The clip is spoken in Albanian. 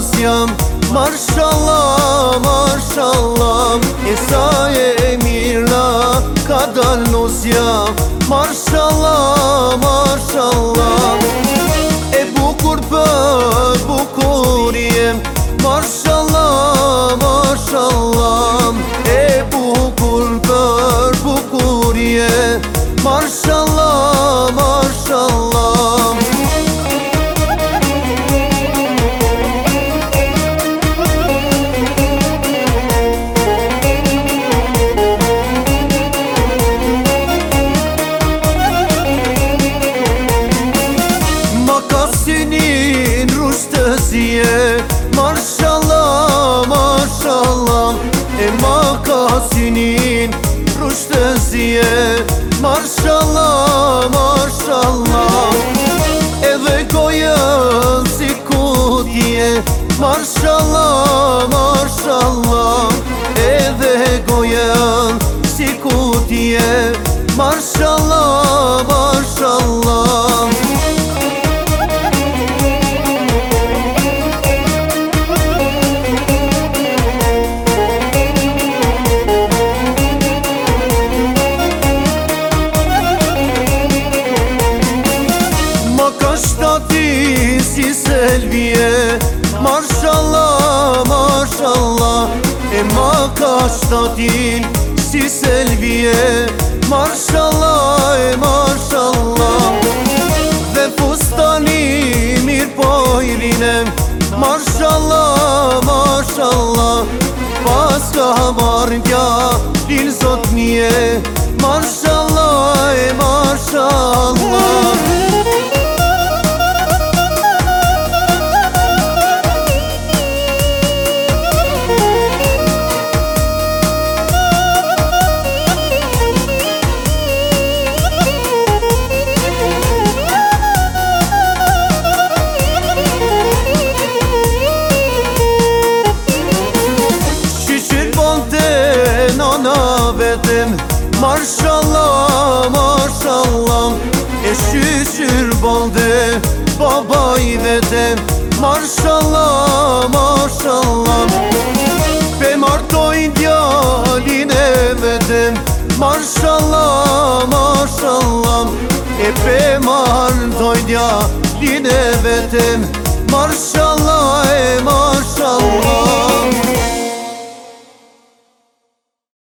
jam Marshallah, marshallah E sa e mirna ka dal nos jam Marshallah, marshallah E bukur për bukur jem Marshallah, marshallah E bukur për bukur jem Marshallah, marshallah Makasinin rushtësie Marshallah, marshallah E makasinin rushtësie Marshallah, marshallah Edhe gojën si kutje Marshallah, marshallah Edhe gojën si kutje Marshallah, marshallah Shtati si selvije Marshallah, marshallah E ma ka shtatin si selvije Marshallah, e marshallah Dhe fustani mir po i rinem Marshallah, marshallah Pas ka marrëndja lin zot mje Marshallah, e marshallah Marshallah, marshallah E shqyqyr balde baba i vetem Marshallah, marshallah Pe martoj djalin e vetem Marshallah, marshallah E pe martoj djalin e vetem Marshallah, e marshallah